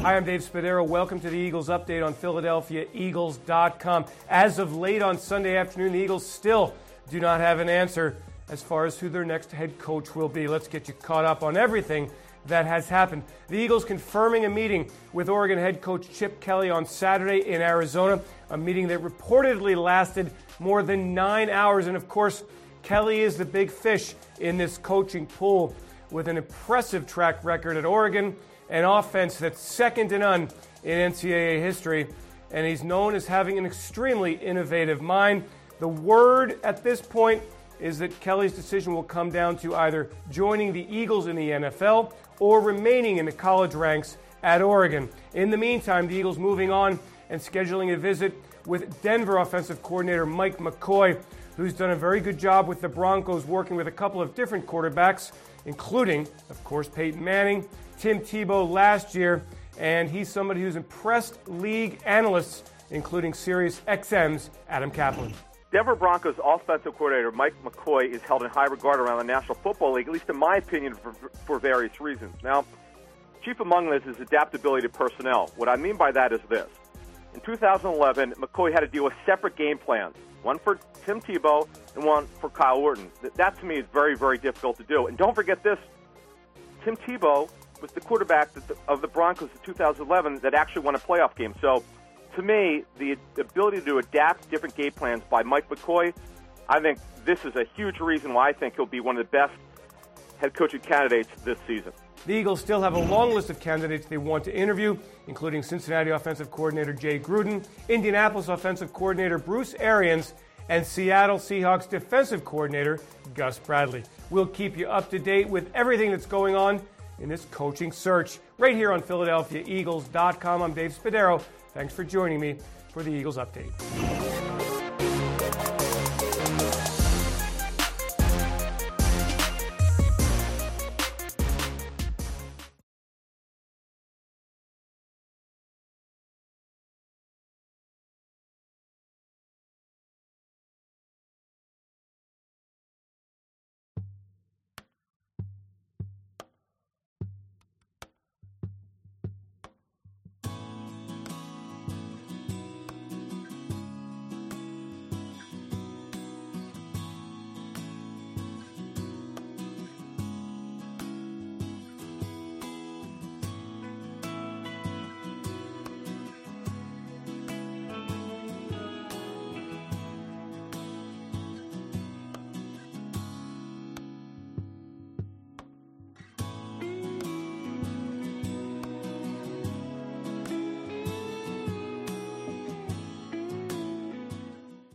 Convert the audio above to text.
Hi, I'm Dave Spadaro. Welcome to the Eagles Update on PhiladelphiaEagles.com. As of late on Sunday afternoon, the Eagles still do not have an answer as far as who their next head coach will be. Let's get you caught up on everything that has happened. The Eagles confirming a meeting with Oregon head coach Chip Kelly on Saturday in Arizona, a meeting that reportedly lasted more than 9 hours. And of course, Kelly is the big fish in this coaching pool with an impressive track record at Oregon, an offense that's second to none in NCAA history, and he's known as having an extremely innovative mind. The word at this point is that Kelly's decision will come down to either joining the Eagles in the NFL or remaining in the college ranks at Oregon. In the meantime, the Eagles moving on and scheduling a visit with Denver offensive coordinator Mike McCoy, who's done a very good job with the Broncos, working with a couple of different quarterbacks, including, of course, Peyton Manning, Tim Tebow last year, and he's somebody who's impressed league analysts, including Sirius XM's Adam Kaplan. Denver Broncos offensive coordinator Mike McCoy is held in high regard around the National Football League, at least in my opinion, for various reasons. Now, chief among this is adaptability to personnel. What I mean by that is this. In 2011, McCoy had to deal with separate game plans, one for Tim Tebow and one for Kyle Orton. That to me is very, very difficult to do. And don't forget this, Tim Tebow was the quarterback of the Broncos in 2011 that actually won a playoff game. So, to me, the ability to adapt different game plans by Mike McCoy, I think this is a huge reason why I think he'll be one of the best head coaching candidates this season. The Eagles still have a long list of candidates they want to interview, including Cincinnati offensive coordinator Jay Gruden, Indianapolis offensive coordinator Bruce Arians, and Seattle Seahawks defensive coordinator Gus Bradley. We'll keep you up to date with everything that's going on in this coaching search right here on PhiladelphiaEagles.com. I'm Dave Spadaro. Thanks for joining me for the Eagles Update.